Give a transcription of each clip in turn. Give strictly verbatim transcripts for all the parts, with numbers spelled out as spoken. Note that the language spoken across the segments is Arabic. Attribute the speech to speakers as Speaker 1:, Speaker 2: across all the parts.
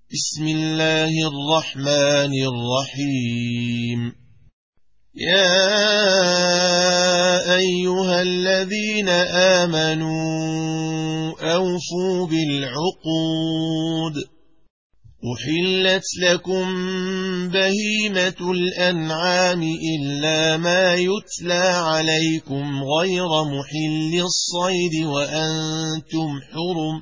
Speaker 1: بسم الله الرحمن الرحيم. يا أيها الذين آمنوا أوفوا بالعقود. أحلت لكم بهيمة الأنعام إلا ما يتلى عليكم غير محل الصيد وأنتم حرم،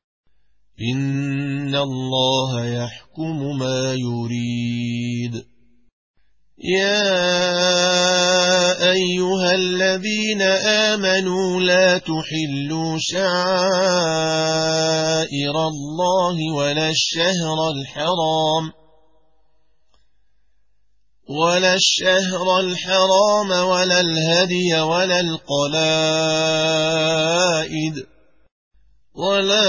Speaker 1: إن الله يحكم ما يريد. يا أيها الذين آمنوا لا تحلوا شعائر الله ولا الشهر الحرام ولا الشهر الحرام ولا الهدي ولا القلائد ولا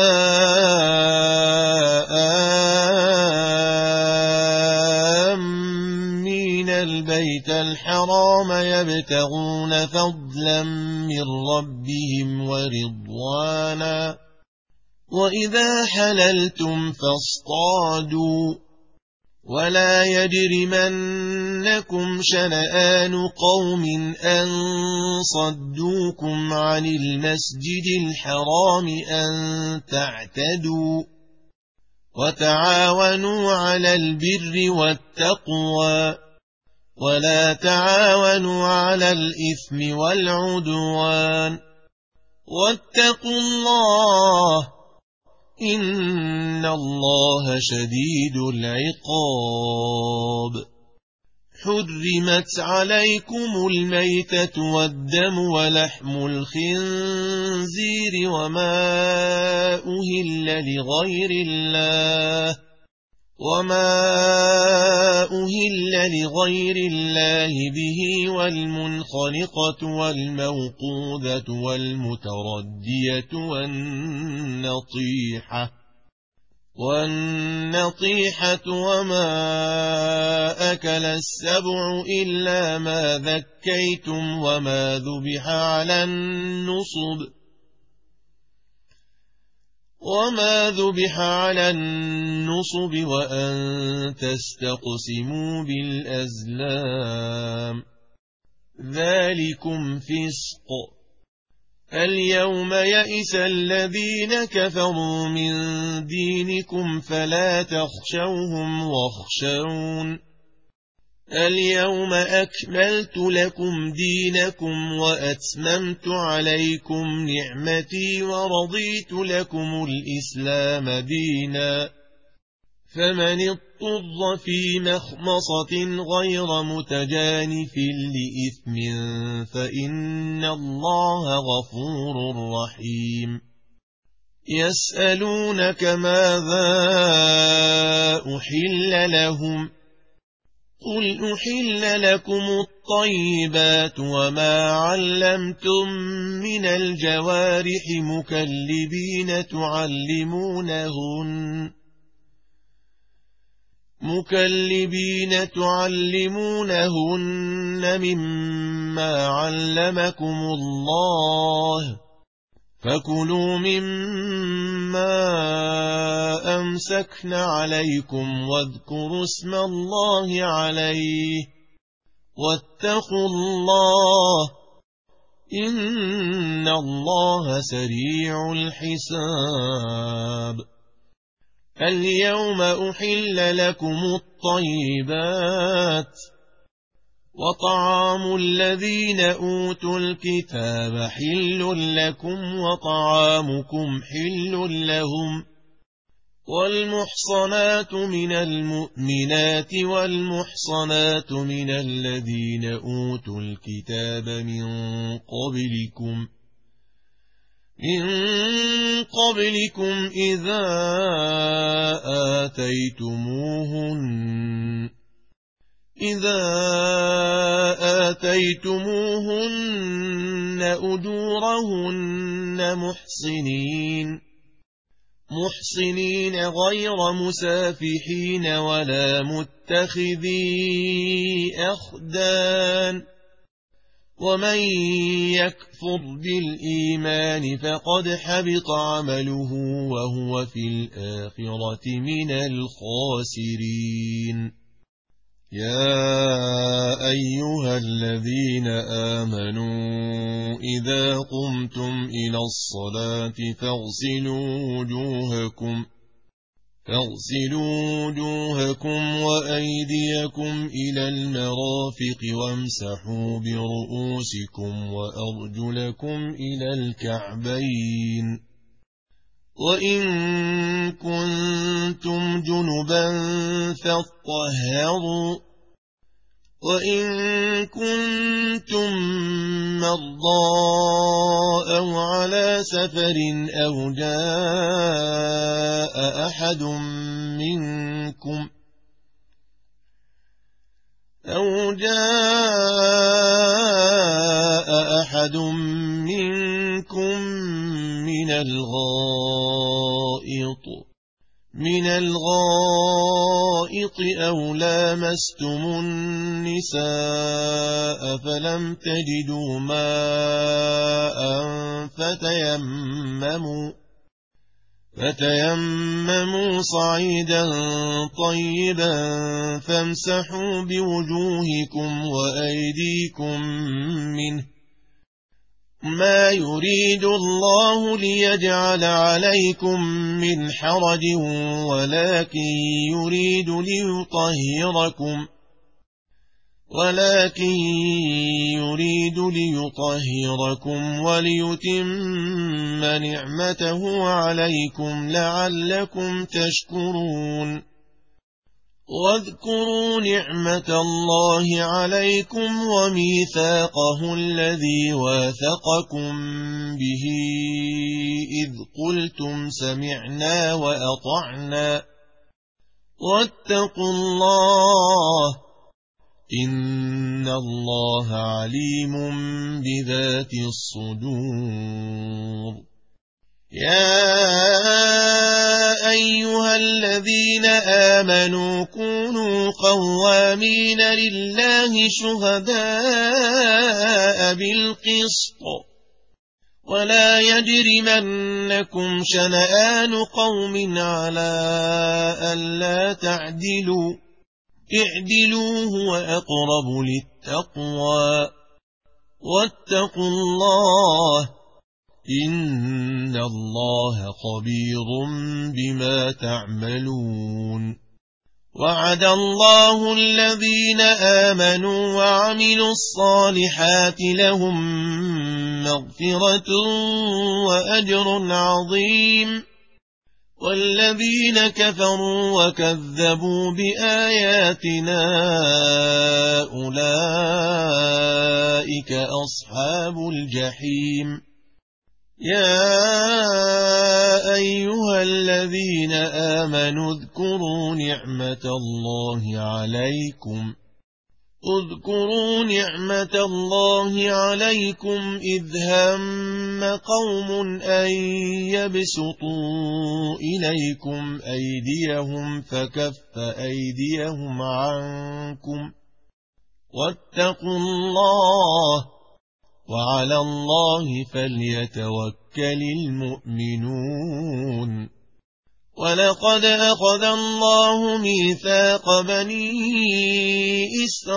Speaker 1: آمين البيت الحرام يبتغون فضلا من ربهم ورضوانا، وإذا حللتم فاصطادوا، ولا يجرمنكم شنآن قوم أن صدوكم عن المسجد الحرام أن تعتدوا، وتعاونوا على البر والتقوى، ولا تعاونوا على الإثم والعدوان، واتقوا الله إن الله شديد العقاب. حرمت عليكم الميتة والدم ولحم الخنزير وما أهل لغير الله وما أهل لغير الله به والمنخنقة والموقوذة والمتردية والنطيحة والنطيحة وما أكل السبع إلا ما ذكيتم وما ذبح على النصب وما ذبح على النصب وأن تستقسموا بالأزلام، ذلكم فسق. اليوم يئس الذين كفروا من دينكم فلا تخشوهم واخشون. اليوم أكملت لكم دينكم وأتممت عليكم نعمتي ورضيت لكم الإسلام دينا، فمن اضطر في مخمصة غير متجانف لإثم فإن الله غفور رحيم. يسألونك ماذا أحل لهم، قل أحل لكم الطيبات وما علمتم من الجوارح مكلبين تعلمونهن مكلبين تعلمونهن مما علمكم الله، فكلوا مما أمسكن عليكم واذكروا اسم الله عليه واتقوا الله إن الله سريع الحساب. اليوم أحل لكم الطيبات، وطعام الذين أوتوا الكتاب حل لكم وطعامكم حل لهم، والمحصنات من المؤمنات والمحصنات من الذين أوتوا الكتاب من قبلكم من قبلكم إذا آتيتموهن إذا آتيتموهن أجورهن محصنين محصنين غير مسافحين ولا متخذي أخدان، ومن يكفر بالإيمان فقد حبط عمله وهو في الآخرة من الخاسرين. يا أيها الذين آمنوا إذا قمتم إلى الصلاة فاغسلوا وجوهكم فاغسلوا وجوهكم وأيديكم إلى المرافق وامسحوا برؤوسكم وأرجلكم إلى الكعبين، وإن كنتم جنبا فاطهروا، وإن كنتم مرضى أو على سفر أو جاء أحد منكم أو جاء أحد منكم من الغائط من الغائط أو لامستم النساء فلم تجدوا ماء فتيمموا فتيمموا صعيدا طيبا فامسحوا بوجوهكم وأيديكم منه، ما يريد الله ليجعل عليكم من حرج ولكن يريد ليطهركم ولكن يريد ليطهركم وليتم نعمته عليكم لعلكم تشكرون. واذكروا نعمة الله عليكم وميثاقه الذي واثقكم به إذ قلتم سمعنا وأطعنا واتقوا الله إن الله عليم بذات الصدور. يا أيها الذين آمنوا كونوا قوامين لله شهداء بالقسط ولا يجرمنكم شنآن قوم على ألا تعدلوا اعدلوا هو أقرب للتقوى واتقوا الله إن الله خبير بما تعملون. وعد الله الذين آمنوا وعملوا الصالحات لهم مغفرة وأجر عظيم، والذين كفروا وكذبوا بآياتنا أولئك أصحاب الجحيم. يا أيها الذين آمنوا اذكروا نعمة الله عليكم اذكروا نعمة الله عليكم إذ هم قوم أن يبسطوا إليكم أيديهم فكف أيديهم عنكم واتقوا الله وعلى الله فليتوكل المؤمنون. ولقد أخذ الله ميثاق بني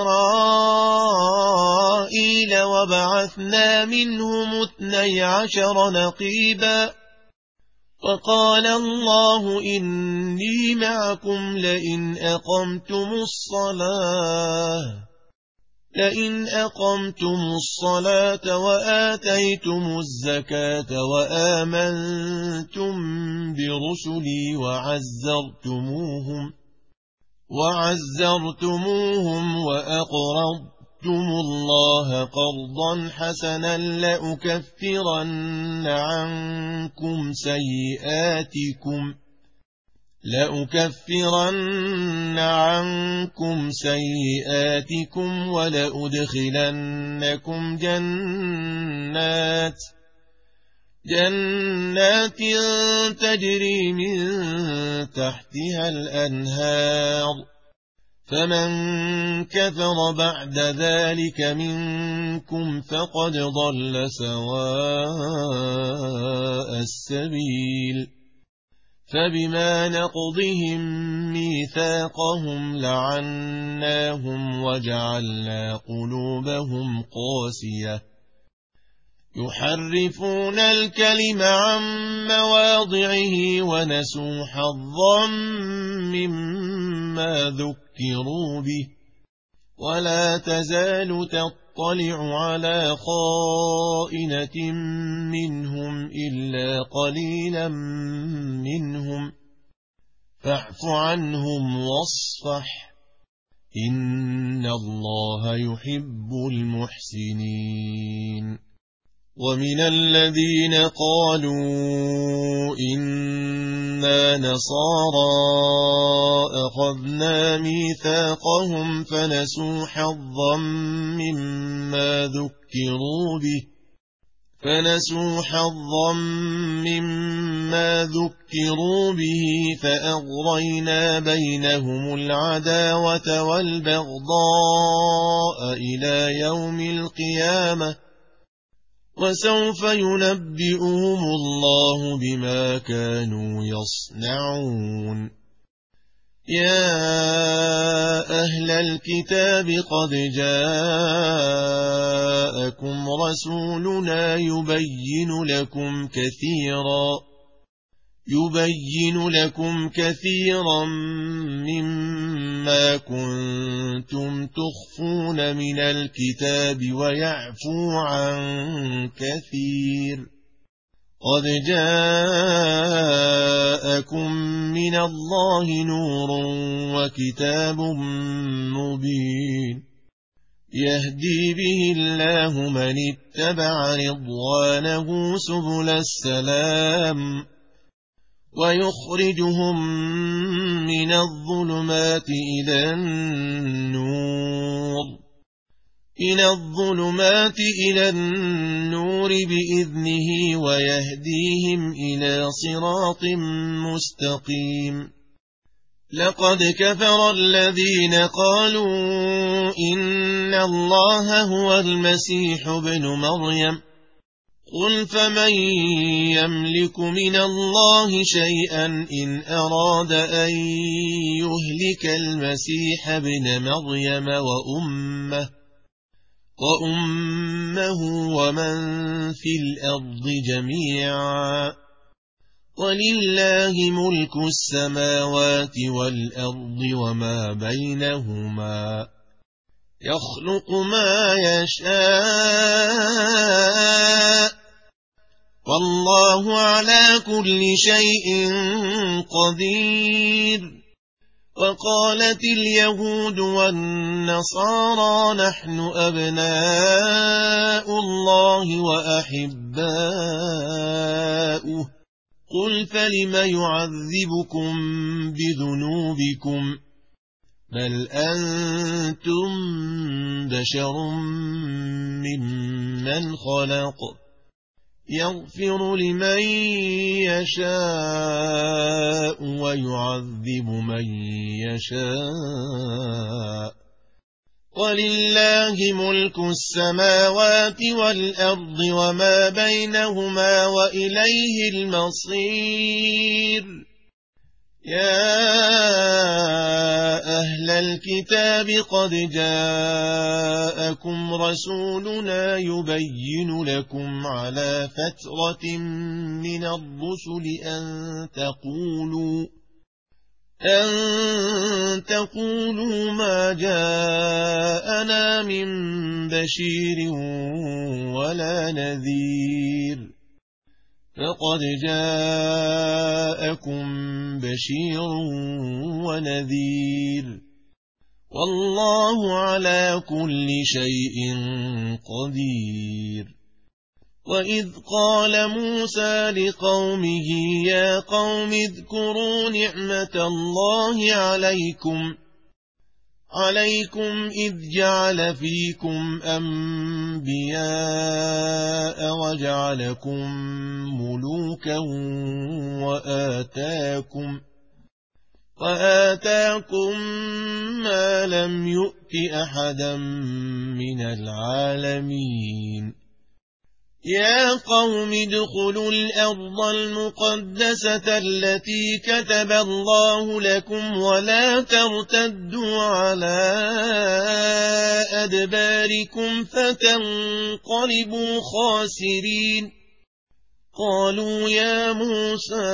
Speaker 1: إسرائيل وبعثنا منهم اثني عشر نقيبا وقال الله إني معكم لئن أقمتم الصلاة لئن أقمتم الصلاة وآتيتم الزكاة وآمنتم برسلي وعزرتموهم وعزرتموهم وأقرضتم الله قرضا حسنا لأكفرن عنكم سيئاتكم لأكفرن عنكم سيئاتكم ولأدخلنكم جنات جنات تجري من تحتها الأنهار فمن كفر بعد ذلك منكم فقد ضل سواء السبيل فبما نقضهم ميثاقهم لعناهم وجعلنا قلوبهم قاسية يحرفون الكلم عن مواضعه ونسوا حظا مما ذكروا به ولا تزال تطلع على خائنة منهم إلا قليلا منهم فاعف عنهم واصفح إن الله يحب المحسنين ومن الذين قالوا إنا نصارى أخذنا ميثاقهم فنسوا حظا مما ذكروا به فنسوا حظا مما ذكروا به فأغرينا بينهم العداوة والبغضاء إلى يوم القيامة وسوف ينبئهم الله بما كانوا يصنعون يا أهل الكتاب قد جاءكم رسولنا يبين لكم كثيرا يبين لكم كثيرا مما كنتم تخفون من الكتاب ويعفو عن كثير قد جاءكم من الله نور وكتاب مبين يهدي به الله من اتبع رضوانه سبل السلام ويخرجهم من الظلمات إلى النور إلى الظلمات إلى النور بإذنه ويهديهم إلى صراط مستقيم لقد كفر الذين قالوا إن الله هو المسيح ابن مريم قل فمن يملك من الله شيئا إن أراد أن يهلك المسيح ابن مريم وأمه وأمه ومن في الأرض جميعا ولله ملك السماوات والأرض وما بينهما يخلق ما يشاء والله على كل شيء قدير وقالت اليهود والنصارى نحن أبناء الله وأحباؤه قل فلم يعذبكم بذنوبكم بل أنتم بشر ممن خلق يغفر لمن يشاء ويعذب من يشاء ولله ملك السماوات والأرض وما بينهما وإليه المصير يا أهل الكتاب قد جاءكم رسولنا يبين لكم على فترة من الرسل أن تقولوا أن تقولوا ما جاءنا من بشير ولا نذير فقد جاءكم بشير ونذير والله على كل شيء قدير وإذ قال موسى لقومه يا قوم اذكروا نعمة الله عليكم عليكم إذ جعل فيكم أنبياء وجعلكم ملوكا وآتاكم وآتاكم ما لم يؤت أحدا من العالمين يا قوم ادخلوا الأرض المقدسة التي كتب الله لكم ولا ترتدوا على أدباركم فتنقلبوا خاسرين قالوا يا موسى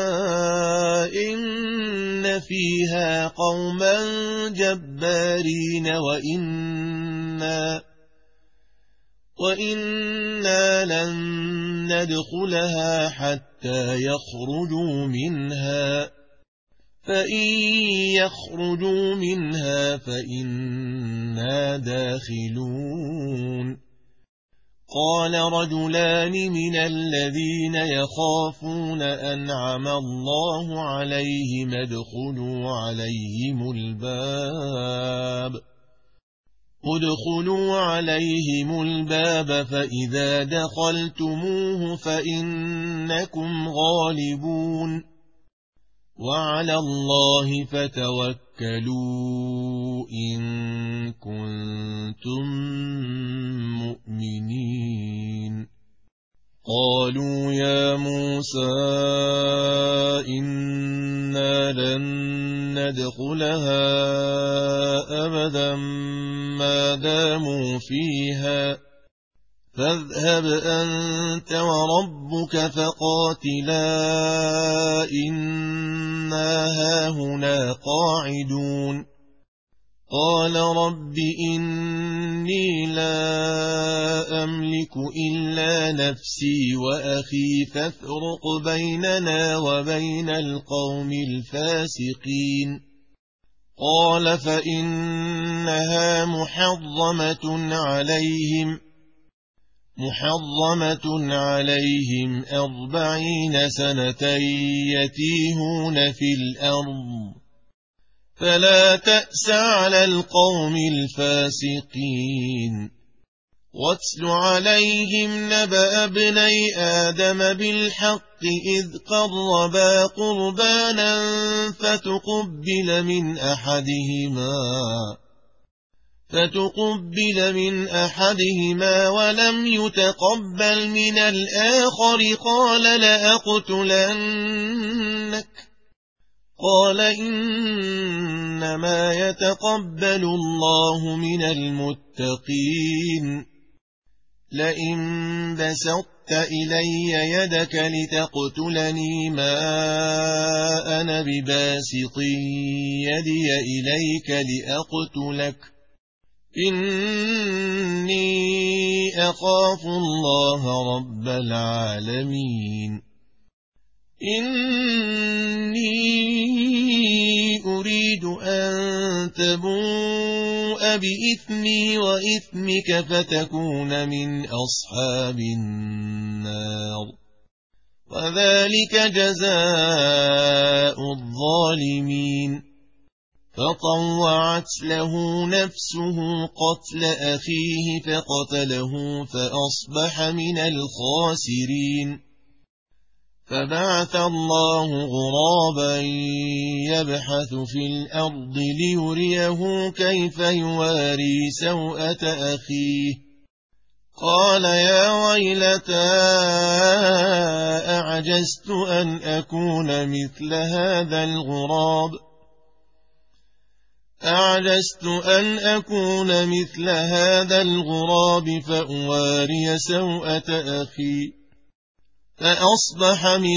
Speaker 1: إن فيها قوما جبارين وإنا وإنا لن ندخلها حتى يخرجوا منها فإن يخرجوا منها فإنا داخلون قال رجلان من الذين يخافون أنعم الله عليهم ادخلوا عليهم الباب ادخلوا عليهم الباب فإذا دخلتموه فإنكم غالبون وعلى الله فتوكلوا إن كنتم مؤمنين قالوا يا موسى إنا لن ندخلها أبدا ما داموا فيها فاذهب أنت وربك فقاتلا إنا هاهنا قاعدون قال رب إني لا أملك إلا نفسي وأخي فافرق بيننا وبين القوم الفاسقين قال فإنها محرمة عليهم محرمة عليهم أربعين سنة يتيهون في الأرض فلا تأس على القوم الفاسقين واتل عليهم نبأ ابني آدم بالحق إذ قربا قربانا فتقبل من أحدهما فتقبل من أحدهما ولم يتقبل من الآخر قال لأقتلنك قال إنما يتقبل الله من المتقين لئن بسطت إلي يدك لتقتلني ما أنا بباسط يدي إليك لأقتلك إني أخاف الله رب العالمين إني أريد أن تبوء بإثمي وإثمك فتكون من أصحاب النار وذلك جزاء الظالمين فطوعت له نفسه قتل أخيه فقتله فأصبح من الخاسرين فبعث الله غرابا يبحث في الأرض ليريه كيف يواري سوءة أخيه قال يا ويلتى أعجزت أن أكون مثل هذا الغراب أعجزت أن أكون مثل هذا الغراب فأواري سوءة أخي فأصبح من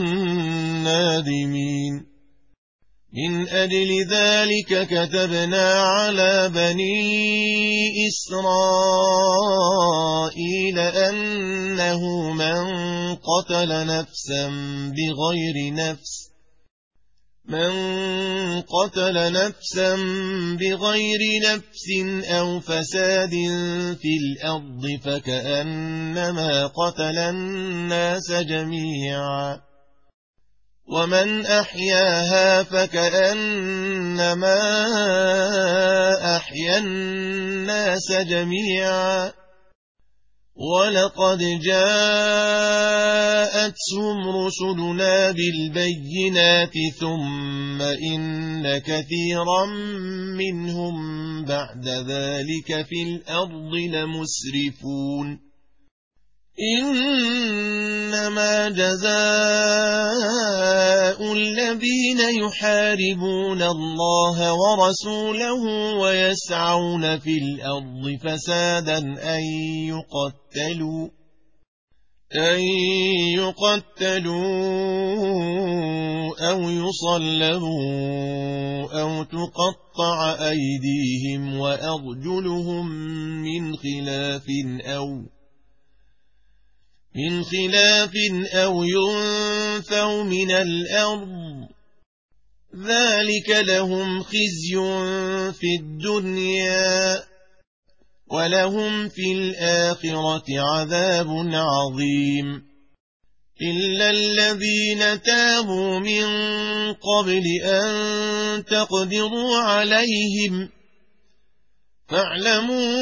Speaker 1: النادمين من أجل ذلك كتبنا على بني إسرائيل أنه من قتل نفسا بغير نفس من قتل نفسا بغير نفس أو فساد في الأرض فكأنما قتل الناس جميعا ومن أحياها فكأنما أحيا الناس جميعا ولقد جاءتهم رسلنا بالبينات ثم إن كثيرا منهم بعد ذلك في الأرض لمسرفون إنما جزاء الذين يحاربون الله ورسوله ويسعون في الأرض فسادا أن يقتلوا أن يقتلوا أو يصلبوا أو تقطع أيديهم وأرجلهم من خلاف أو من خلاف أو ينفوا من الأرض ذلك لهم خزي في الدنيا ولهم في الآخرة عذاب عظيم إلا الذين تابوا من قبل أن تقدروا عليهم فاعلموا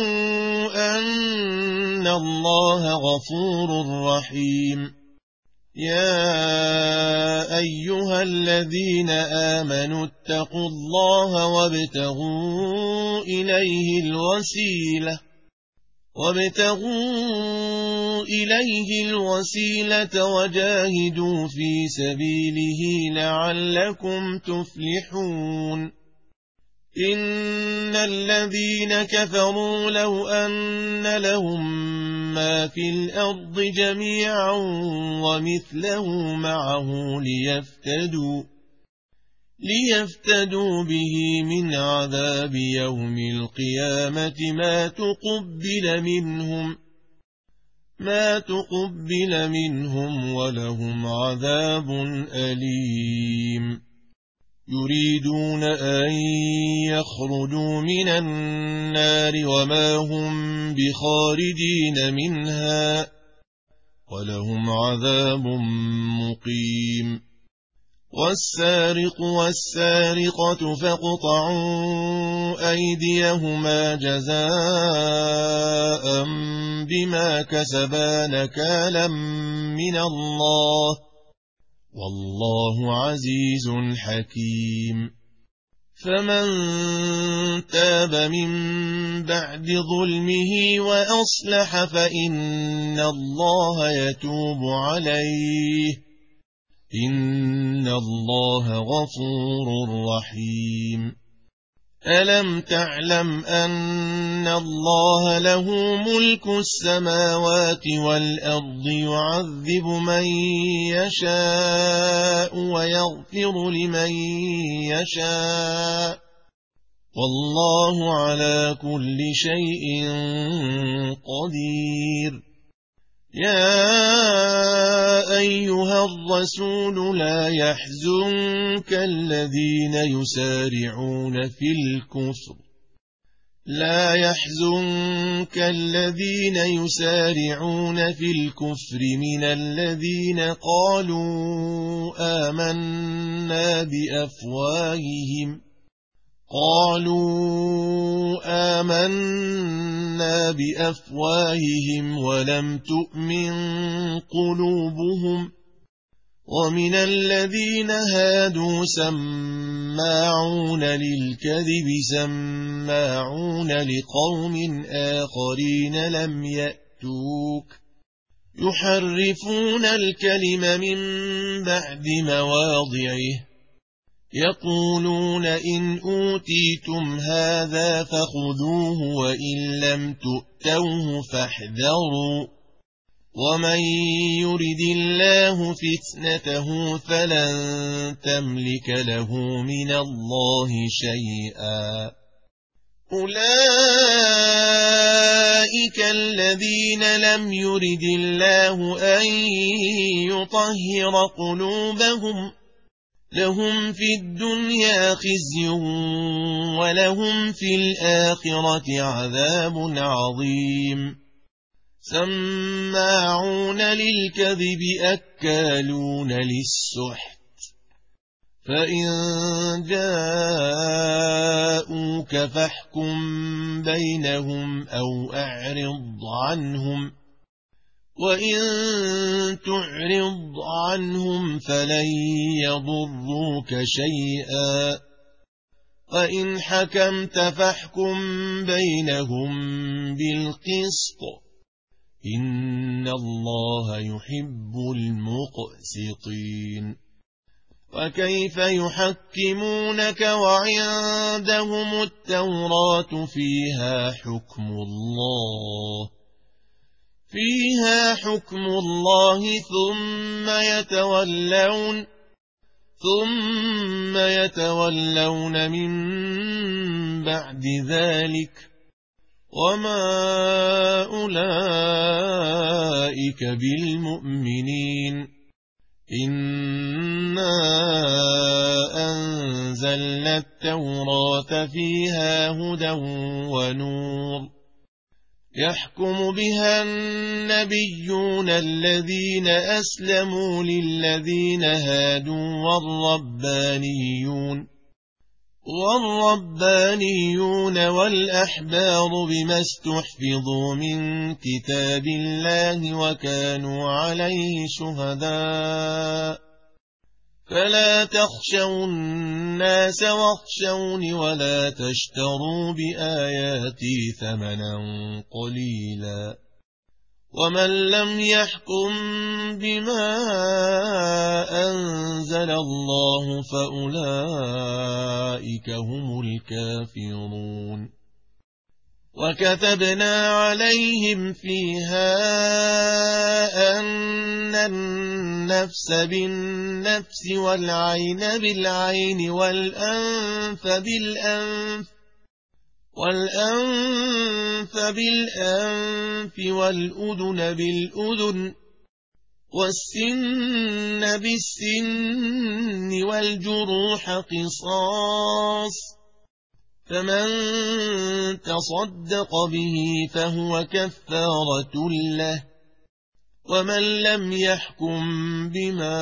Speaker 1: أن الله غفور رحيم يا أيها الذين آمنوا اتقوا الله وابتغوا إليه الوسيلة وابتغوا إليه الوسيلة وجاهدوا في سبيله لعلكم تفلحون إن الذين كفروا لو أن لهم ما في الأرض جميعا ومثله معه ليفتدوا ليفتدوا به من عذاب يوم القيامة ما تقبل منهم ما تقبل منهم ولهم عذاب أليم يريدون أن يخرجوا من النار وما هم بخارجين منها ولهم عذاب مقيم والسارق والسارقة فاقطعوا أيديهما جزاء بما كسبا نكالا من الله والله عزيز حكيم فمن تاب من بعد ظلمه وأصلح فإن الله يتوب عليه إن الله غفور رحيم ألم تعلم أن الله له ملك السماوات والأرض يعذب من يشاء ويغفر لمن يشاء والله على كل شيء قدير يا أيها الرسول لا يحزنك الذين يسارعون في الكفر لا يحزنك الذين يسارعون في الكفر من الذين قالوا آمنا بأفواههم قالوا آمنا بأفواههم ولم تؤمن قلوبهم ومن الذين هادوا سماعون للكذب سماعون لقوم آخرين لم يأتوك يحرفون الكلم من بعد مواضعه يقولون إن أوتيتم هذا فخذوه وإن لم تؤتوه فاحذروا ومن يرد الله فتنته فلن تملك له من الله شيئا أولئك الذين لم يرد الله أن يطهر قلوبهم لهم في الدنيا خزي ولهم في الآخرة عذاب عظيم سماعون للكذب أكالون للسحت فإن جاءوك جاءوك فاحكم بينهم أو أعرض عنهم، وإن تعرض عنهم فلن يضروك شيئا، وإن حكمت فاحكم بينهم بالقسط، إن الله يحب المقسطين. وكيف يحكمونك وعندهم التوراة فيها حكم الله فيها حكم الله ثم يتولون ثم يتولون من بعد ذلك، وما أولئك بالمؤمنين. إنا أنزلنا التوراة فيها هدى ونور، يحكم بها النبيون الذين أسلموا للذين هادوا والربانيون والربانيون والأحبار بما استحفظوا من كتاب الله وكانوا عليه شهداء، فلا تخشوا الناس واخشوني ولا تشتروا بآياتي ثمنا قليلا، ومن لم يحكم بما أنزل الله فأولئك هم الكافرون. وكتبنا عليهم فيها أن النفس بالنفس والعين بالعين والأنف بالأنف والأنف بالأنف والأذن بالأذن والسن بالسن والجروح قصاص، فمن تصدق به فهو كفارة له، ومن لم يحكم بما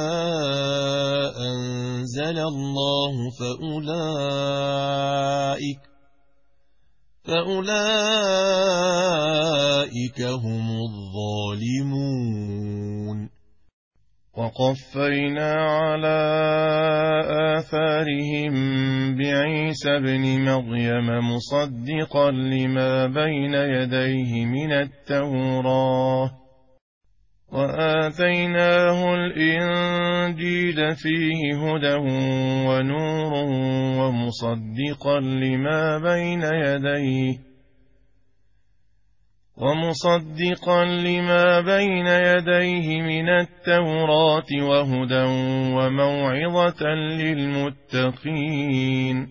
Speaker 1: أنزل الله فأولئك فأولئك هم الظالمون.
Speaker 2: وقفينا على آثارهم بعيسى ابن مريم مصدقا لما بين يديه من التوراة، وآتيناه الإنجيل فيه هدى ونور ومصدقا لما بين يديه ومصدقا لما بين يديه من التوراة وهدى وموعظة للمتقين.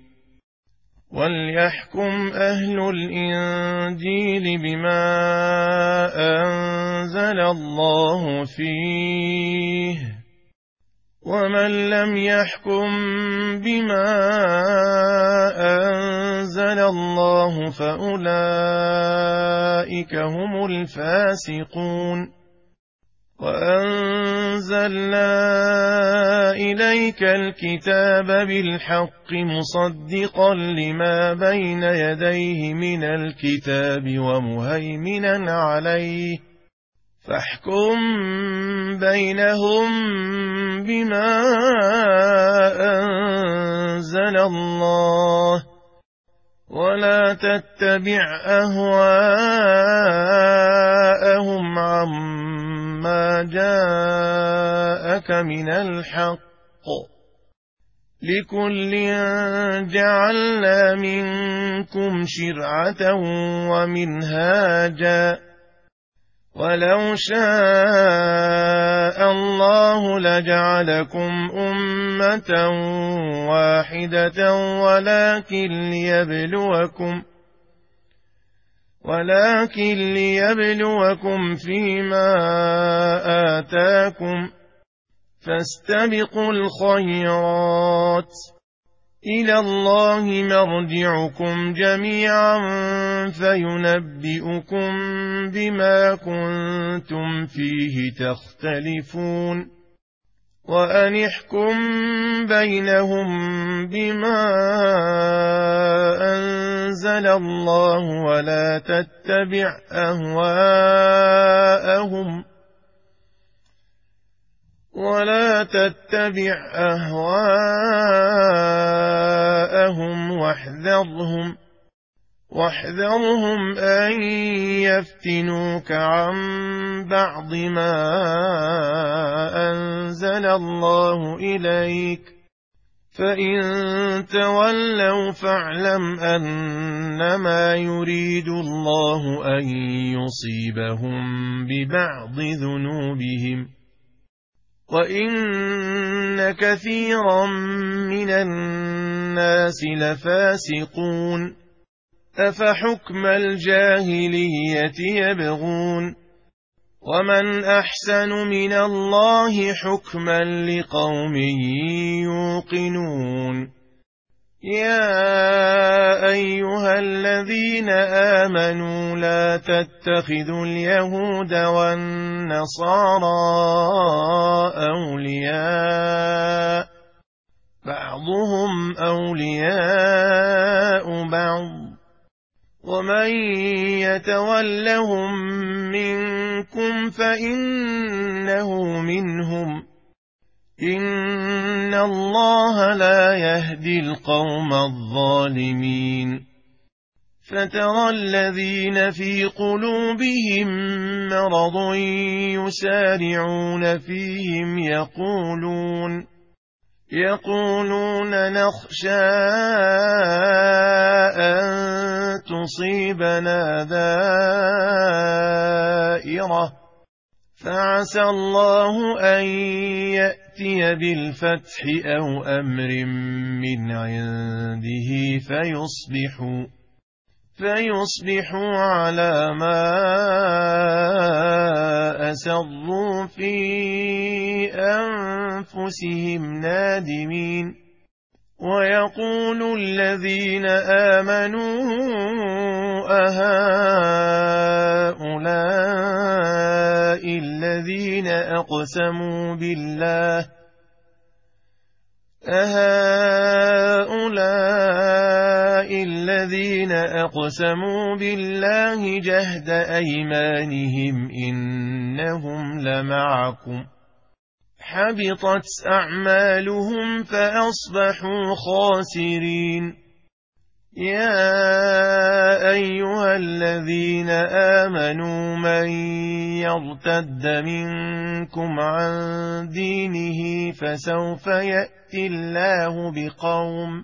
Speaker 2: وليحكم أهل الإنجيل بما أنزل الله فيه، ومن لم يحكم بما أنزل الله فأولئك هم الفاسقون. وأنزلنا إليك الكتاب بالحق مصدقا لما بين يديه من الكتاب ومهيمنا عليه، فاحكم بينهم بما أنزل الله، ولا تتبع أهواءهم عما جاءك من الحق، لكل جعلنا منكم شرعة ومنهاجا، ولو شاء الله لجعلكم أمة واحدة ولكن ليبلوكم ولكن ليبلوكم فيما آتاكم، فاستبقوا الخيرات، إلى الله مرجعكم جميعا فينبئكم بما كنتم فيه تختلفون. وأن احكم بينهم بما أنزل الله ولا تتبع أهواءهم ولا تتبع أهواءهم واحذرهم واحذرهم أن يفتنوك عن بعض ما أنزل الله إليك فإن تولوا فاعلم أنما يريد الله أن يصيبهم ببعض ذنوبهم وإن كثيرا من الناس لفاسقون أفحكم الجاهلية يبغون ومن أحسن من الله حكما لقوم يوقنون يا أيها الذين آمنوا لا تتخذوا اليهود والنصارى أولياء بعضهم أولياء بعض ومن يتولهم منكم فإنه منهم إن الله لا يهدي القوم الظالمين فترى الذين في قلوبهم مرض يسارعون فيهم يقولون يقولون نخشى أن تصيبنا دائرة فعسى الله أن يأتي بالفتح أو أمر من عنده فيصبحوا فيصبحوا على ما أسروا في أنفسهم نادمين ويقول الذين آمنوا أهؤلاء الذين أقسموا بالله أهؤلاء الذين أقسموا بالله جهد أيمانهم إنهم لمعكم حبطت أعمالهم فأصبحوا خاسرين يا أيها الذين آمنوا من يرتد منكم عن دينه فسوف يأتي الله بقوم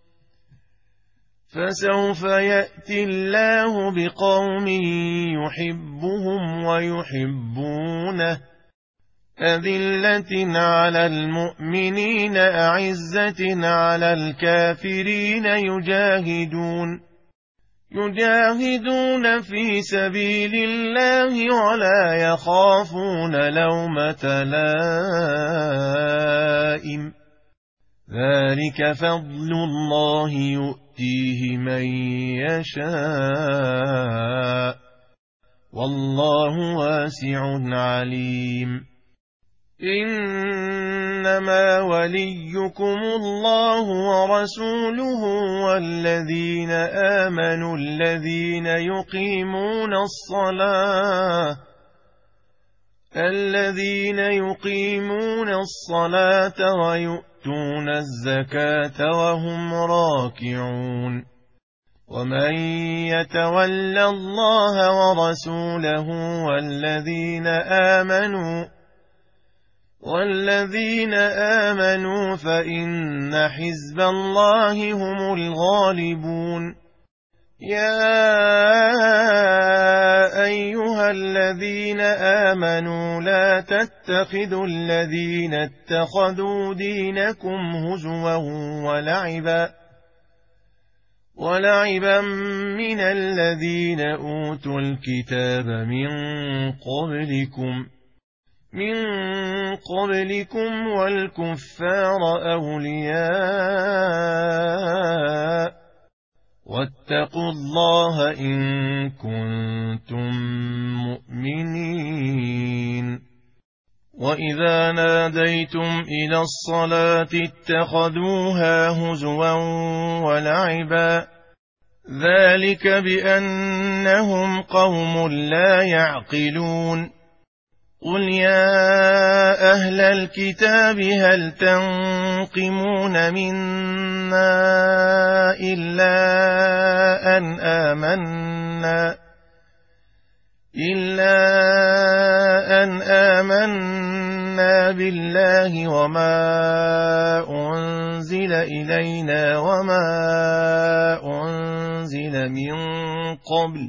Speaker 2: فسوف يأتي الله بقوم يحبهم ويحبونه أذلة على المؤمنين أعزة على الكافرين يجاهدون يجاهدون في سبيل الله ولا يخافون لومة لائم ذلك فضل الله يؤتيه من يشاء والله واسع عليم إنما وليكم الله ورسوله والذين آمنوا الذين يقيمون الصلاة الذين يقيمون الصلاة ويؤتون الزكاة وهم راكعون ومن يتول الله ورسوله والذين آمنوا والذين آمنوا فإن حزب الله هم الغالبون يا أيها الذين آمنوا لا تتخذوا الذين اتخذوا دينكم هزوا ولعبا ولعبا من الذين أوتوا الكتاب من قبلكم من قبلكم والكفار أولياء واتقوا الله إن كنتم مؤمنين وإذا ناديتم إلى الصلاة اتخذوها هزوا ولعبا ذلك بأنهم قوم لا يعقلون قل يا أهل الكتاب هل تنقمون منا إلا أن آمنا إلا أن آمنا بالله وما أنزل إلينا وما أنزل من قبل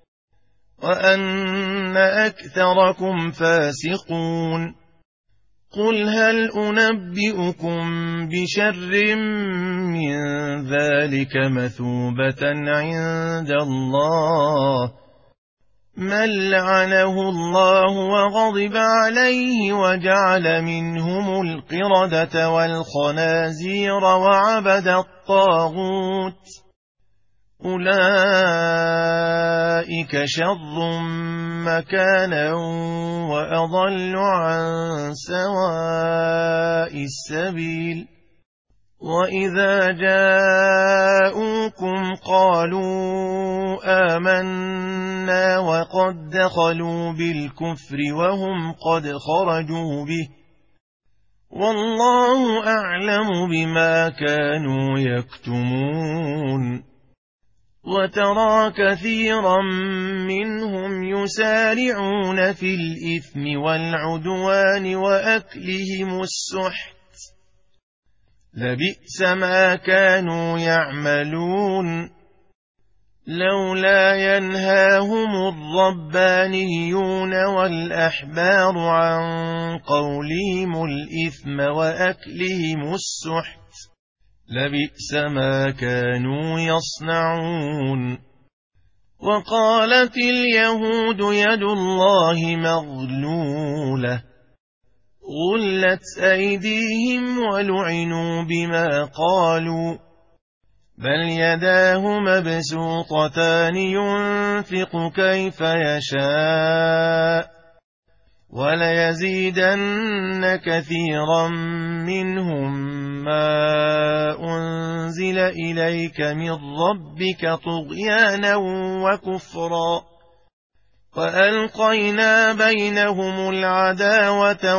Speaker 2: وأن أكثركم فاسقون قل هل أنبئكم بشر من ذلك مثوبة عند الله من لعنه الله وغضب عليه وجعل منهم القردة والخنازير وعبد الطاغوت أولئك شر مكانا وأضل عن سواء السبيل وإذا جاءوكم قالوا آمنا وقد دخلوا بالكفر وهم قد خرجوا به والله أعلم بما كانوا يكتمون وترى كثيرا منهم يسارعون في الإثم والعدوان وأكلهم السحت لبئس ما كانوا يعملون لولا ينهاهم الربانيون والأحبار عن قولهم الإثم وأكلهم السحت لبئس ما كانوا يصنعون وقالت اليهود يد الله مغلولة غلت أيديهم ولعنوا بما قالوا بل يداه مبسوطتان ينفق كيف يشاء وليزيدن كثيرا منهم ما أنزل إليك من ربك طغيانا وكفرا وألقينا بينهم العداوة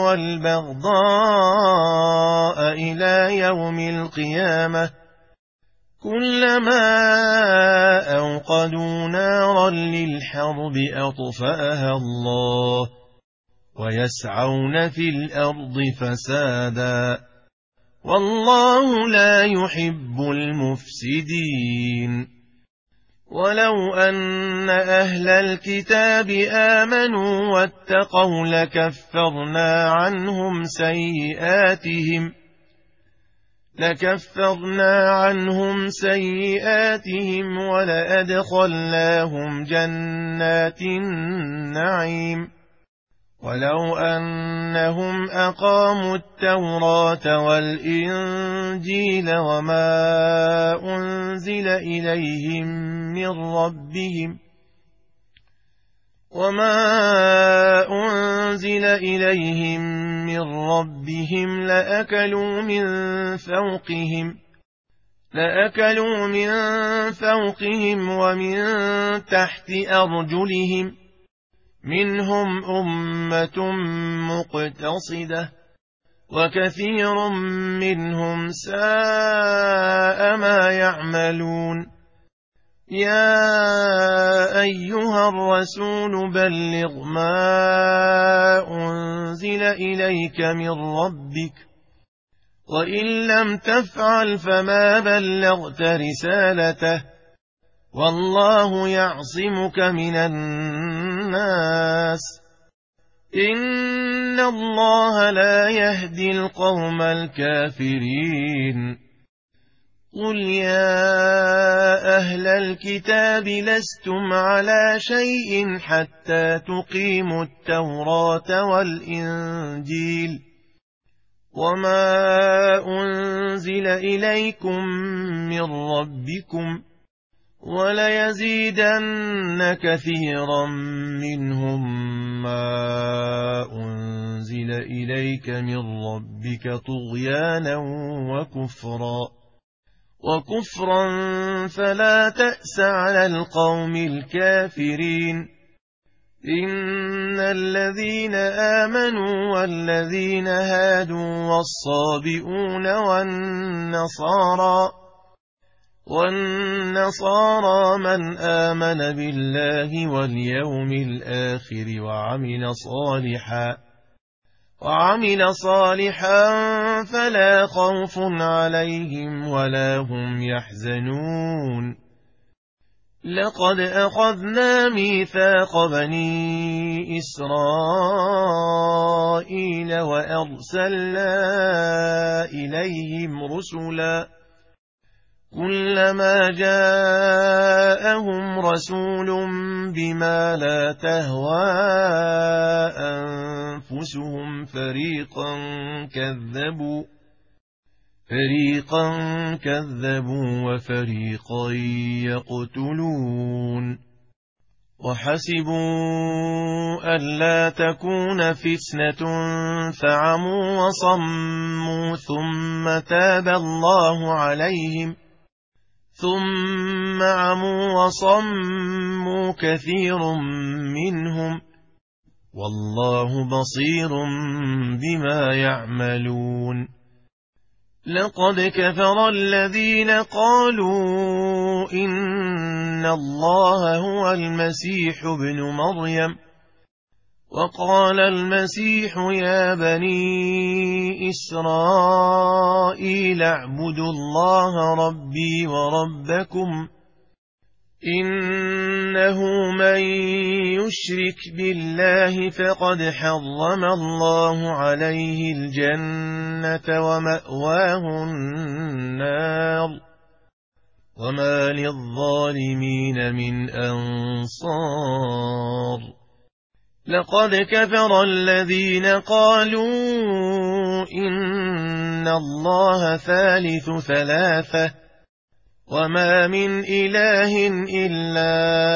Speaker 2: والبغضاء إلى يوم القيامة كلما أوقدوا نارا للحرب أطفأها الله ويسعون في الأرض فسادا والله لا يحب المفسدين ولو أن أهل الكتاب آمنوا واتقوا لكفرنا عنهم سيئاتهم لكفرنا عنهم سيئاتهم ولأدخلناهم جنات النعيم ولو أنهم أقاموا التوراة والإنجيل وما أنزل إليهم من ربهم وما أنزل إليهم من ربهم لأكلوا من فوقهم لأكلوا من فوقهم ومن تحت أرجلهم منهم أمة مقتصدة وكثير منهم ساء ما يعملون يا أيها الرسول بلغ ما أنزل إليك من ربك وإن لم تفعل فما بلغت رسالته والله يعصمك من الناس إن الله لا يهدي القوم الكافرين قل يا أهل الكتاب لستم على شيء حتى تقيموا التوراة والإنجيل وما أنزل إليكم من ربكم وليزيدن كثيرا منهم ما أنزل إليك من ربك طغيانا وكفرا وكفرا فلا تأس على القوم الكافرين إن الذين آمنوا والذين هادوا والصابئون والنصارى والنصارى من آمن بالله واليوم الآخر وعمل صالحا وعمل صالحا فلا خوف عليهم ولا هم يحزنون لقد أخذنا ميثاق بني إسرائيل وأرسلنا إليهم رسلا كلما جاءهم رسول بما لا تهوى أنفسهم فريقا كذبوا فريقا كذبوا وفريقا يقتلون وحسبوا ألا تكون فتنة فعموا وصموا ثم تاب الله عليهم ثم عموا وصموا كثير منهم والله بصير بما يعملون لقد كفر الذين قالوا إن الله هو المسيح ابن مريم وقال المسيح يا بني إسرائيل اعبدوا الله ربي وربكم إنه من يشرك بالله فقد حرم الله عليه الجنة ومأواه النار وما للظالمين من أنصار لقد كفر الذين قالوا إن الله ثالث ثلاثة وما من إله إلا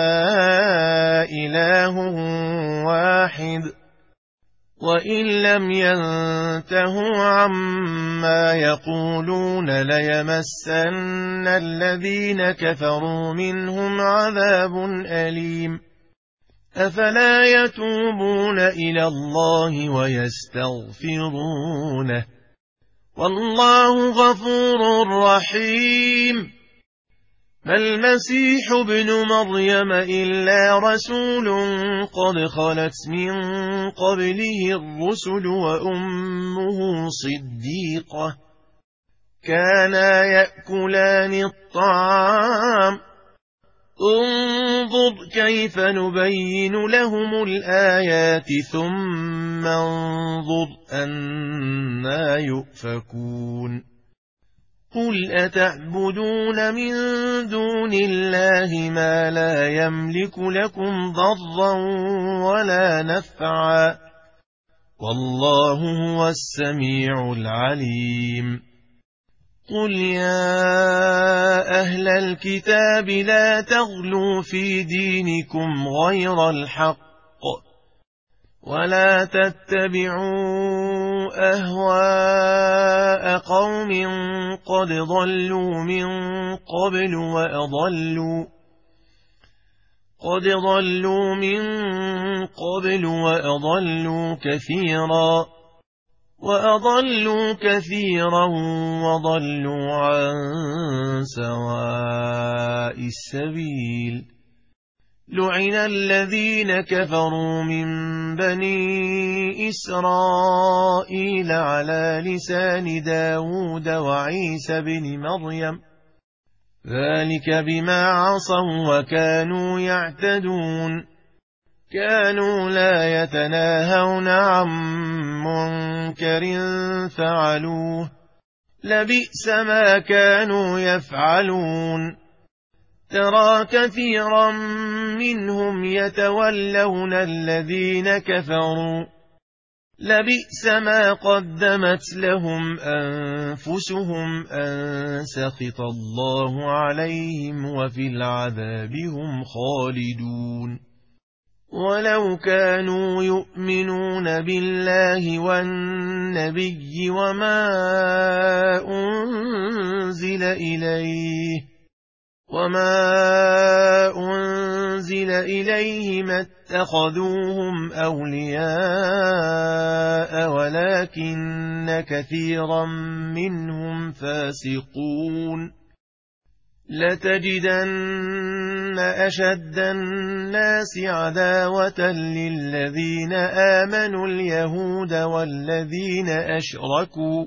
Speaker 2: إله واحد وإن لم ينتهوا عما يقولون ليمسن الذين كفروا منهم عذاب أليم أفلا يتوبون إلى الله ويستغفرونه والله غفور رحيم ما المسيح ابن مريم إلا رسول قد خلت من قبله الرسل وأمه صديقة كانا يأكلان الطعام انظر كيف نبين لهم الآيات ثم انظر أنى يؤفكون قل أتعبدون من دون الله ما لا يملك لكم ضرا ولا نفعا والله هو السميع العليم قل يا أهل الكتاب لا تغلوا في دينكم غير الحق ولا تتبعوا أهواء قوم قد ضلوا من قبل وأضلوا قد ضلوا من قبل وأضلوا كثيرا وأضلوا كثيرا وضلوا عن سواء السبيل لعن الذين كفروا من بني إسرائيل على لسان داود وعيسى بن مريم ذلك بما عصوا وكانوا يعتدون كانوا لا يتناهون عن منكر فعلوه لبئس ما كانوا يفعلون ترى كثيرا منهم يتولون الذين كفروا لبئس ما قدمت لهم أنفسهم أن سخط الله عليهم وفي العذاب هم خالدون ولو كانوا يؤمنون بالله والنبي وما أنزل إليه وما أنزل إليه ما اتخذوهم أولياء ولكن كثيرا منهم فاسقون لتجدن أشد الناس عداوة للذين آمنوا اليهود والذين أشركوا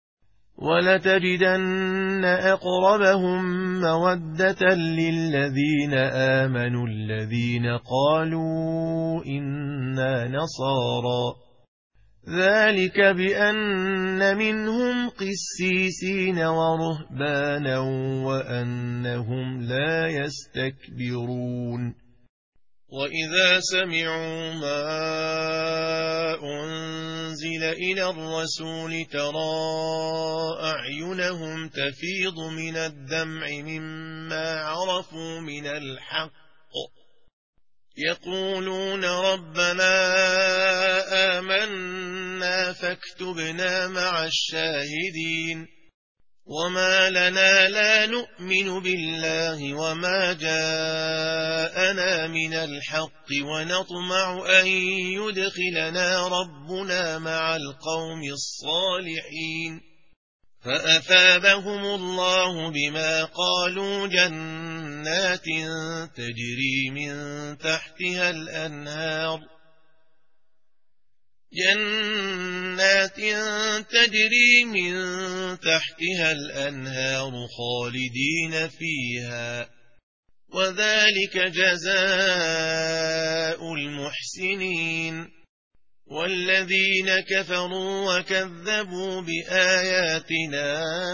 Speaker 2: ولتجدن أقربهم مودة للذين آمنوا الذين قالوا إنا نصارى ذلك بأن منهم قسيسين ورهبانا وأنهم لا يستكبرون وإذا سمعوا ما أنزل إلى الرسول ترى أعينهم تفيض من الدمع مما عرفوا من الحق يقولون ربنا آمنا فاكتبنا مع الشاهدين وما لنا لا نؤمن بالله وما جاءنا من الحق ونطمع أن يدخلنا ربنا مع القوم الصالحين فأثابهم الله بما قالوا جنات تجري من تحتها الأنهار جنات تجري من تحتها الأنهار خالدين فيها وذلك جزاء المحسنين والذين كفروا وكذبوا بآياتنا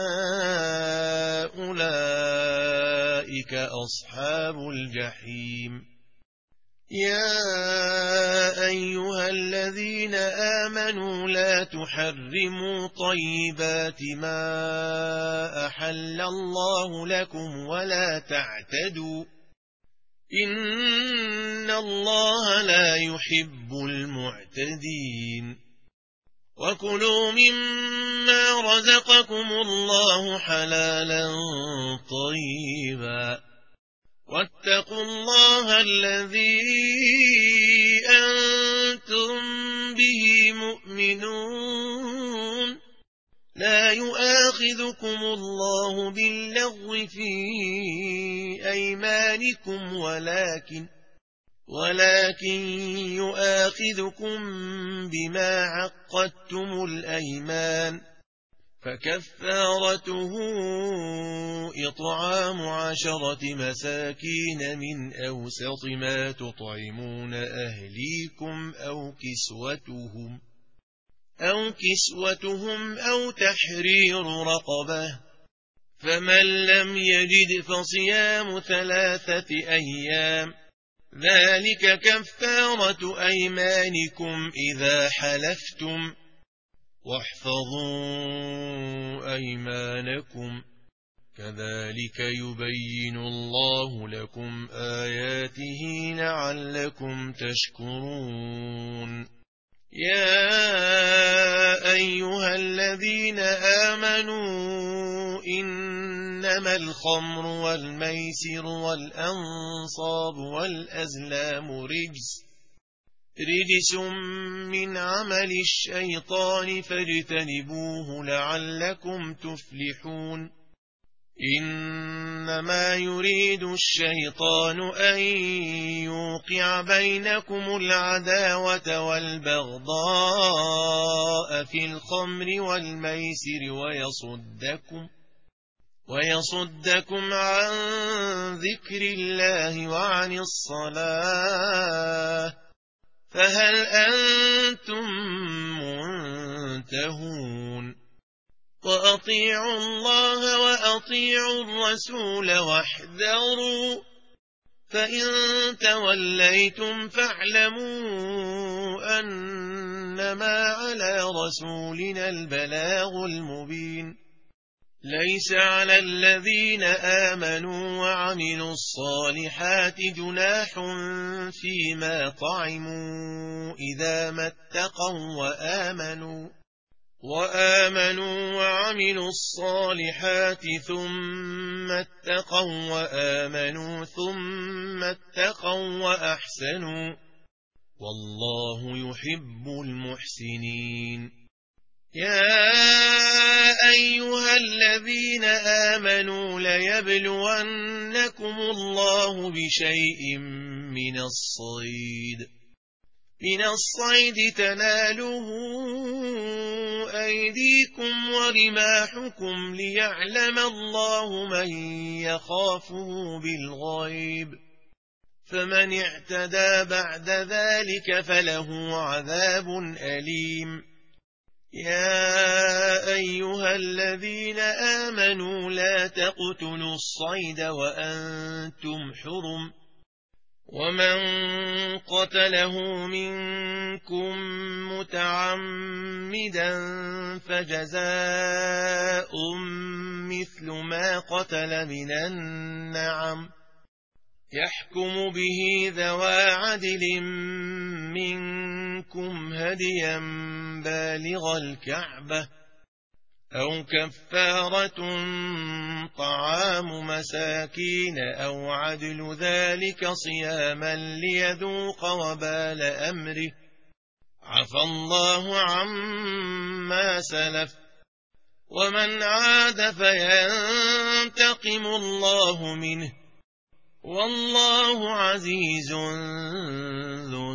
Speaker 2: أولئك أصحاب الجحيم يا أيها الذين آمنوا لا تحرموا طيبات ما أحل الله لكم ولا تعتدوا إن الله لا يحب المعتدين وكلوا مما رزقكم الله حلالا طيبا واتقوا الله الذي أنتم به مؤمنون لا يؤاخذكم الله باللغو في أيمانكم ولكن ولكن يؤاخذكم بما عقدتم الأيمان فكفارته إطعام عشرة مساكين من أوسط ما تطعمون أهليكم أو كسوتهم أو كسوتهم أو تحرير رقبة فمن لم يجد فصيام ثلاثة أيام ذلك كفارة أيمانكم إذا حلفتم واحفظوا أيمانكم كذلك يبين الله لكم آياته لعلكم تشكرون يا أيها الذين آمنوا إنما الخمر والميسر والأنصاب والأزلام رجس رجس من عمل الشيطان فاجتنبوه لعلكم تفلحون إنما يريد الشيطان أن يوقع بينكم العداوة والبغضاء في الخمر والميسر ويصدكم ويصدكم عن ذكر الله وعن الصلاة فهل أنتم منتهون وأطيعوا الله وأطيعوا الرسول واحذروا فإن توليتم فاعلموا أنما على رسولنا البلاغ المبين ليس على الذين آمنوا وعملوا الصالحات جناح فيما طعموا إذا ما اتقوا وآمنوا وآمنوا وعملوا الصالحات ثم اتقوا وآمنوا ثم اتقوا وأحسنوا والله يحب المحسنين. يا أيها الذين آمنوا ليبلونكم الله بشيء من الصيد من الصيد تناله أيديكم ورماحكم ليعلم الله من يخافه بالغيب فمن اعتدى بعد ذلك فله عذاب أليم. يا أيها الذين آمنوا لا تقتلوا الصيد وأنتم حرم ومن قتله منكم متعمدا فجزاء مثل ما قتل من النعم يحكم به ذوى عدل منكم هديا بالغ الكعبة أو كفارة طعام مساكين أو عدل ذلك صياما ليذوق وبال أمره عفى الله عما سلف ومن عاد فينتقم الله منه والله عزيز ذو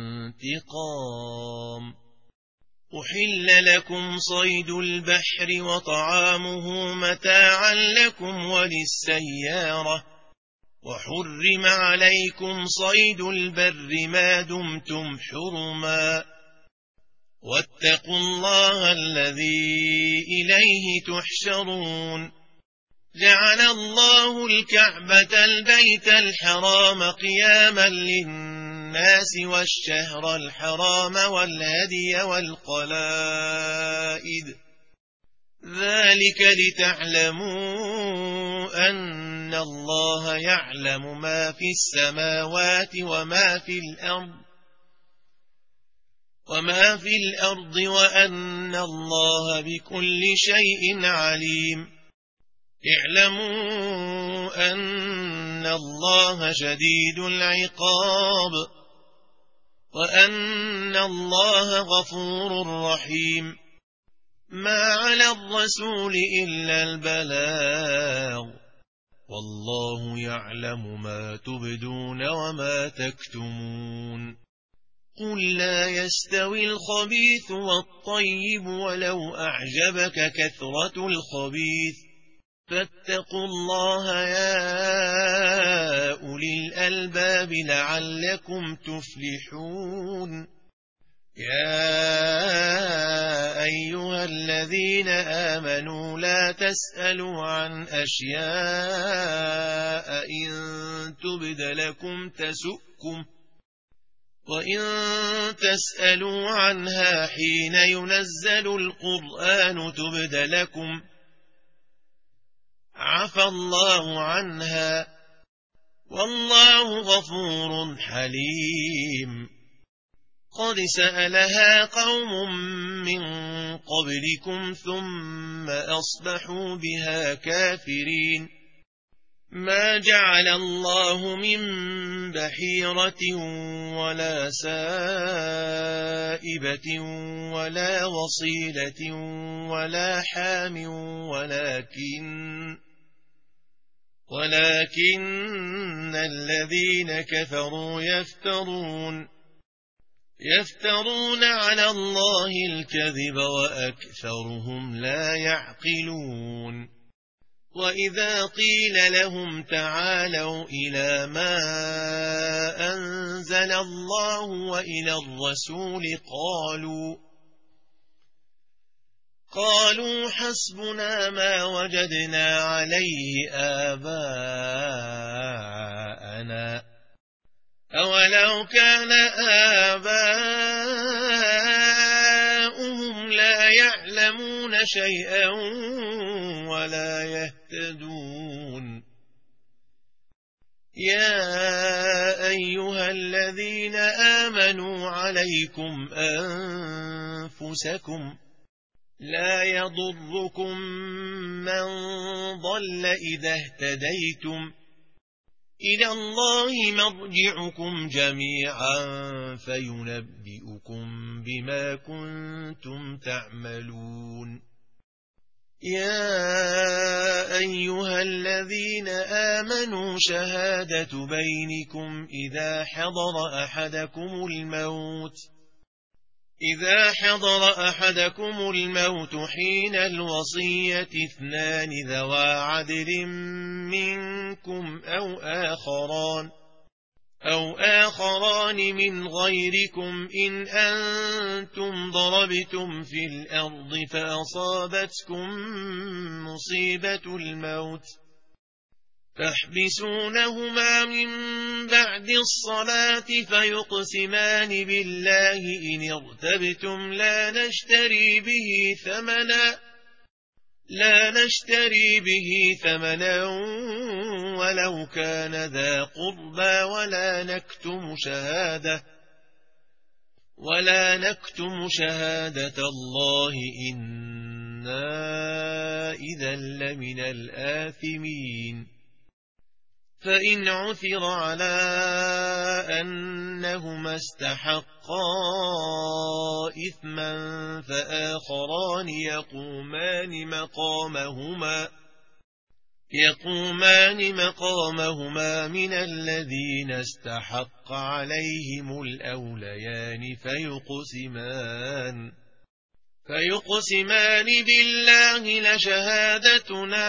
Speaker 2: انتقام. أحل لكم صيد البحر وطعامه متاعا لكم وللسيارة وحرم عليكم صيد البر ما دمتم حرما واتقوا الله الذي إليه تحشرون. جعل الله الكعبة البيت الحرام قياما للناس والشهر الحرام والهدي والقلائد ذلك لتعلموا أن الله يعلم ما في السماوات وما في الأرض وما في الأرض وأن الله بكل شيء عليم. اعلموا أن الله شديد العقاب وأن الله غفور رحيم. ما على الرسول إلا البلاغ والله يعلم ما تبدون وما تكتمون. قل لا يستوي الخبيث والطيب ولو أعجبك كثرة الخبيث فاتقوا الله يا أولي الألباب لعلكم تفلحون. يا أيها الذين آمنوا لا تسألوا عن أشياء إن تبد لكم تسؤكم وإن تسألوا عنها حين ينزل القرآن تبد لكم عفى الله عنها والله غفور حليم. قد سألها قوم من قبلكم ثم أصبحوا بها كافرين. ما جعل الله من بحيرة ولا سائبة ولا وصيلة ولا حام ولكن ولكن الذين كفروا يفترون يفترون على الله الكذب وأكثرهم لا يعقلون. وإذا قيل لهم تعالوا إلى ما أنزل الله وإلى الرسول قالوا قالوا حسبنا ما وجدنا عليه آباءنا أولو كان آباؤهم لا يعلمون شيئا ولا يهتدون. يا أيها الذين آمنوا عليكم أنفسكم لا يضركم من ضل إذا اهتديتم إلى الله مرجعكم جميعا فينبئكم بما كنتم تعملون. يا أيها الذين آمنوا شهادة بينكم إذا حضر أحدكم الموت إذا حضر أحدكم الموت حين الوصية اثنان ذوى عدل منكم أو آخران أو آخران من غيركم إن أنتم ضربتم في الأرض فأصابتكم مصيبة الموت تحبسونهما من بعد الصلاة فيقسمان بالله إن ارتبتم لا نشتري به ثمنا لا نشتري به ثمنا ولو كان ذا قربى ولا نكتم شهادة ولا نكتم شهادة الله إنا إذا لمن الآثمين. فإن عثر على أنهما استحقا إثما فآخران يقومان مقامهما يقومان مقامهما من الذين استحق عليهم الأوليان فيقسمان فيقسمان بالله لشهادتنا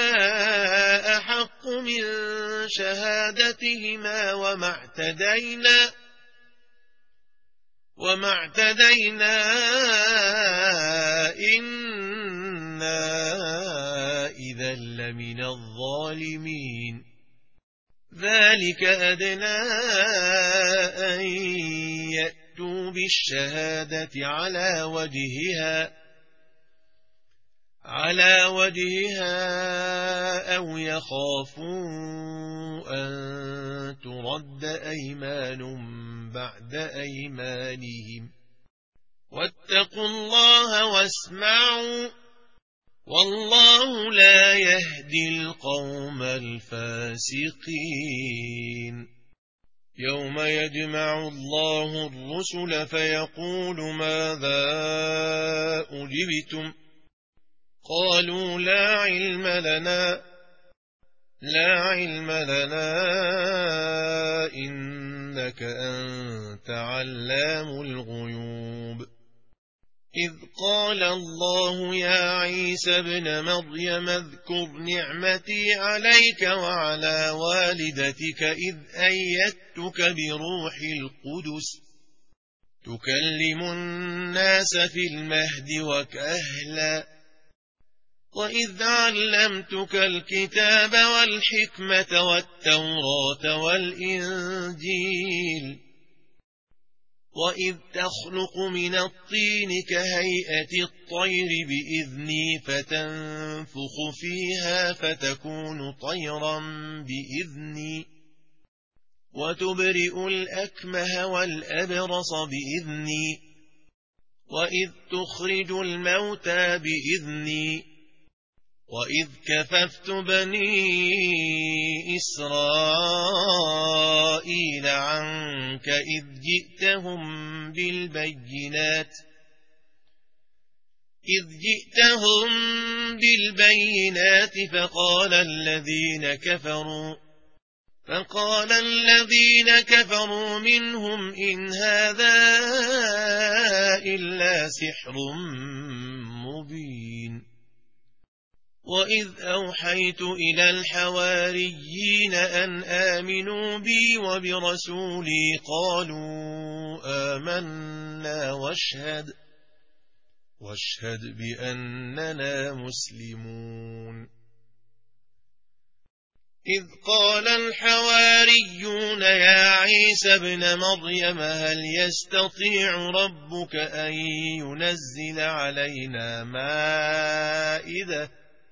Speaker 2: أحق من شهادتهما وما اعتدينا وما اعتدينا إنا إذا لمن الظالمين. ذلك أدنى أن يأتوا بالشهادة على وجهها على وجهها أو يخافوا أن ترد أيمان بعد أيمانهم واتقوا الله واسمعوا والله لا يهدي القوم الفاسقين. يوم يجمع الله الرسل فيقول ماذا أجبتم قالوا لا علم لنا لا علم لنا إنك أنت علام الغيوب. إذ قال الله يا عيسى ابن مريم اذكر نعمتي عليك وعلى والدتك إذ أيدتك بروح القدس تكلم الناس في المهد وكهلا وإذ علمتك الكتاب والحكمة والتوراة والإنجيل وإذ تخلق من الطين كهيئة الطير بإذني فتنفخ فيها فتكون طيرا بإذني وتبرئ الأكمه والأبرص بإذني وإذ تخرج الموتى بإذني وإذ كففت بني إسرائيل عنك إذ جئتهم بالبينات إذ جئتهم بالبينات فقال الذين كفروا فقال الذين كفروا منهم إن هذا إلا سحر مبين. وإذ أوحيت إلى الحواريين أن آمنوا بي وبرسولي قالوا آمنا واشهد واشهد بأننا مسلمون. إذ قال الحواريون الحواريون يا عيسى ابن مريم هل يستطيع ربك أن ينزل علينا مائدة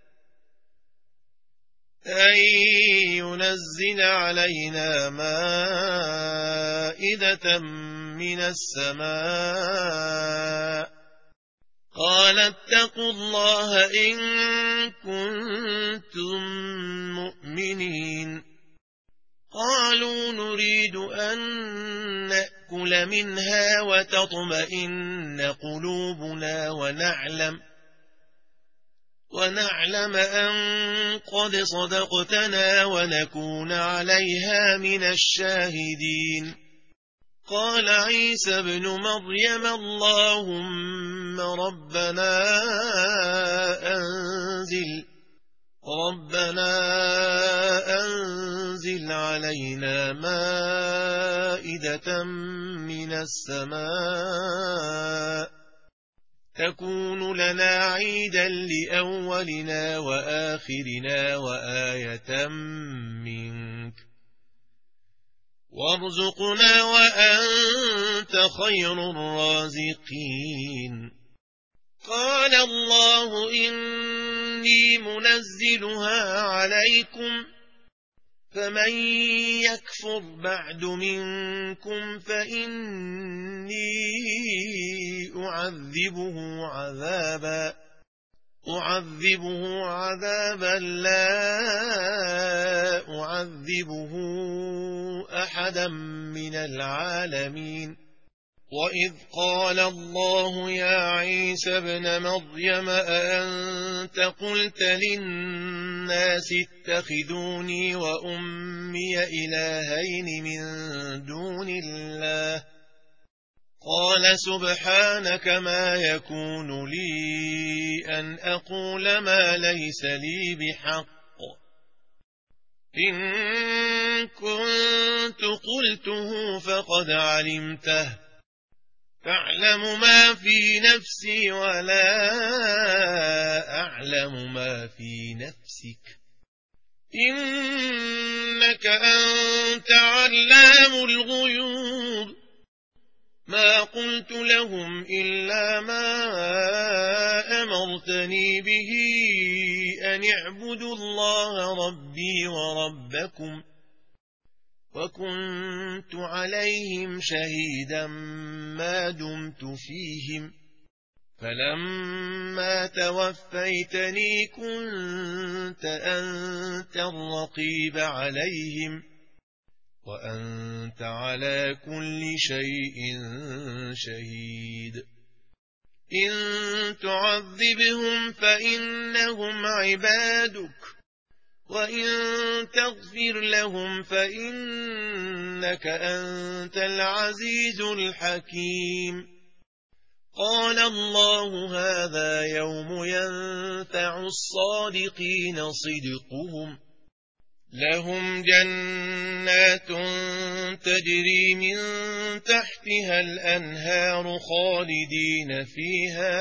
Speaker 2: أن ينزل علينا مائدة من السماء قال اتقوا الله إن كنتم مؤمنين قالوا نريد أن نأكل منها وتطمئن قلوبنا ونعلم ونعلم أن قد صدقتنا ونكون عليها من الشاهدين قال عيسى ابن مريم اللهم ربنا أنزل ربنا أنزل علينا مائدة من السماء تكون لنا عيدا لأولنا وآخرنا وآية منك وارزقنا وأنت خير الرازقين قال الله إني منزلها عليكم فمن يكفر بعد منكم فإني أعذبه عذابا أعذبه عذابا لا أعذبه أحدا من العالمين وإذ قال الله يا عيسى ابن مريم أأنت قلت للناس اتخذوني وأمي إلهين من دون الله قال سبحانك ما يكون لي أن أقول ما ليس لي بحق إن كنت قلته فقد علمته تعلم ما في نفسي ولا أعلم ما في نفسك إنك أنت علام الغيوب ما قلت لهم إلا ما أمرتني به أن اعبدوا الله ربي وربكم وكنت عليهم شهيدا ما دمت فيهم فلما توفيتني كنت أنت الرقيب عليهم وأنت على كل شيء شهيد إن تعذبهم فإنهم عبادك وإن تغفر لهم فإنك أنت العزيز الحكيم قال الله هذا يوم ينفع الصادقين صدقهم لهم جنات تجري من تحتها الأنهار خالدين فيها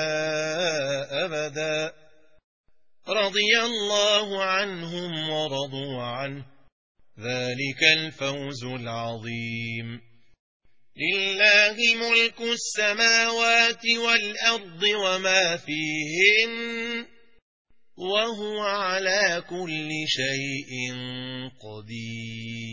Speaker 2: أبدا رضي الله عنهم ورضوا عنه ذلك الفوز العظيم لله ملك السماوات والأرض وما فيهن وهو على كل شيء قدير